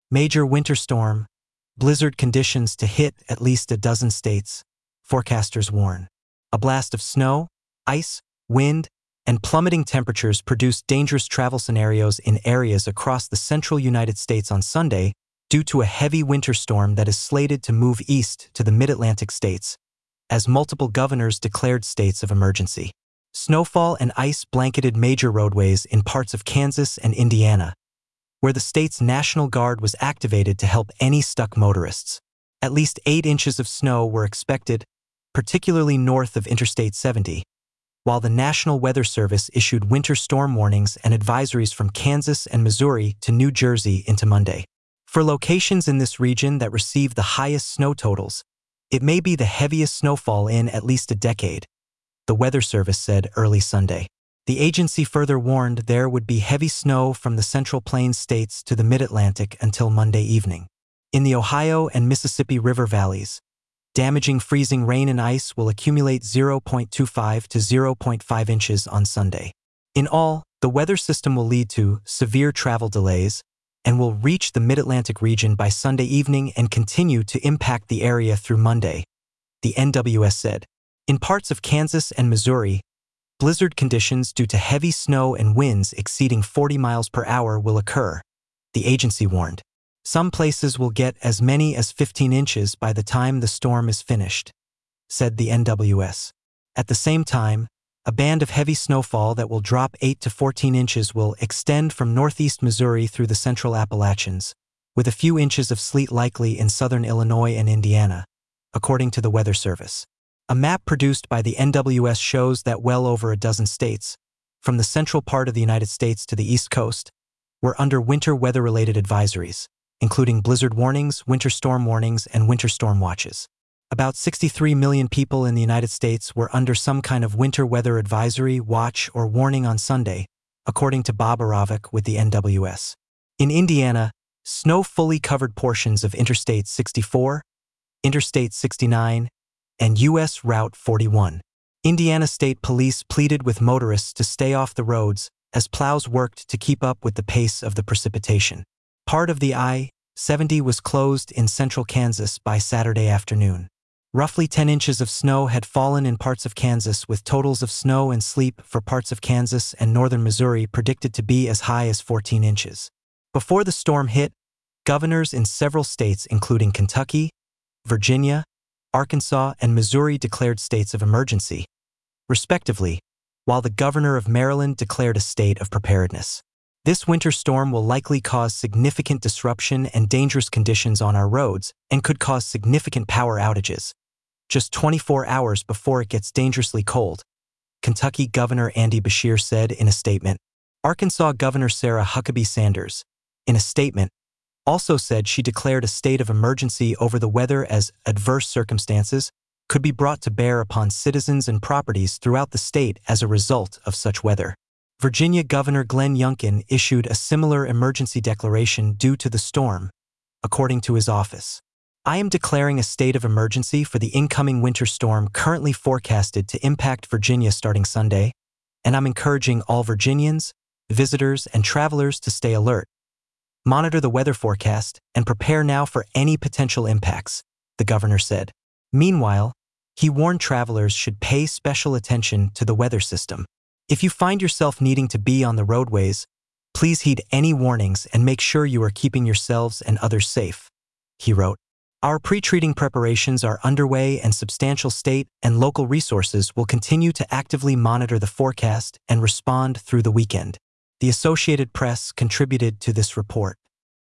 Major winter storm, blizzard conditions to hit at least a dozen states, forecasters warn. A blast of snow, ice, wind, and plummeting temperatures produced dangerous travel scenarios in areas across the central United States on Sunday due to a heavy winter storm that is slated to move east to the mid-Atlantic states, as multiple governors declared states of emergency. Snowfall and ice blanketed major roadways in parts of Kansas and Indiana, where the state's National Guard was activated to help any stuck motorists. At least 8 inches of snow were expected, particularly north of Interstate 70, while the National Weather Service issued winter storm warnings and advisories from Kansas and Missouri to New Jersey into Monday. For locations in this region that received the highest snow totals, it may be the heaviest snowfall in at least a decade, the Weather Service said early Sunday. The agency further warned there would be heavy snow from the Central Plains states to the Mid-Atlantic until Monday evening. In the Ohio and Mississippi River valleys, damaging freezing rain and ice will accumulate 0.25 to 0.5 inches on Sunday. In all, the weather system will lead to severe travel delays and will reach the Mid-Atlantic region by Sunday evening and continue to impact the area through Monday, the NWS said. In parts of Kansas and Missouri, blizzard conditions due to heavy snow and winds exceeding 40 miles per hour will occur, the agency warned. Some places will get as many as 15 inches by the time the storm is finished, said the NWS. At the same time, a band of heavy snowfall that will drop 8 to 14 inches will extend from northeast Missouri through the central Appalachians, with a few inches of sleet likely in southern Illinois and Indiana, according to the Weather Service. A map produced by the NWS shows that well over a dozen states, from the central part of the United States to the East Coast, were under winter weather-related advisories, including blizzard warnings, winter storm warnings, and winter storm watches. About 63 million people in the United States were under some kind of winter weather advisory, watch, or warning on Sunday, according to Bob Aravik with the NWS. In Indiana, snow fully covered portions of Interstate 64, Interstate 69, and U.S. Route 41. Indiana State Police pleaded with motorists to stay off the roads as plows worked to keep up with the pace of the precipitation. Part of the I-70 was closed in central Kansas by Saturday afternoon. Roughly 10 inches of snow had fallen in parts of Kansas, with totals of snow and sleet for parts of Kansas and northern Missouri predicted to be as high as 14 inches. Before the storm hit, governors in several states including Kentucky, Virginia, Arkansas, and Missouri declared states of emergency, respectively, while the governor of Maryland declared a state of preparedness. This winter storm will likely cause significant disruption and dangerous conditions on our roads and could cause significant power outages, just 24 hours before it gets dangerously cold, Kentucky Governor Andy Beshear said in a statement. Arkansas Governor Sarah Huckabee Sanders, in a statement, also said she declared a state of emergency over the weather as adverse circumstances could be brought to bear upon citizens and properties throughout the state as a result of such weather. Virginia Governor Glenn Youngkin issued a similar emergency declaration due to the storm, according to his office. I am declaring a state of emergency for the incoming winter storm currently forecasted to impact Virginia starting Sunday, and I'm encouraging all Virginians, visitors, and travelers to stay alert. Monitor the weather forecast and prepare now for any potential impacts, the governor said. Meanwhile, he warned travelers should pay special attention to the weather system. If you find yourself needing to be on the roadways, please heed any warnings and make sure you are keeping yourselves and others safe, he wrote. Our pre-treating preparations are underway and substantial state and local resources will continue to actively monitor the forecast and respond through the weekend. The Associated Press contributed to this report.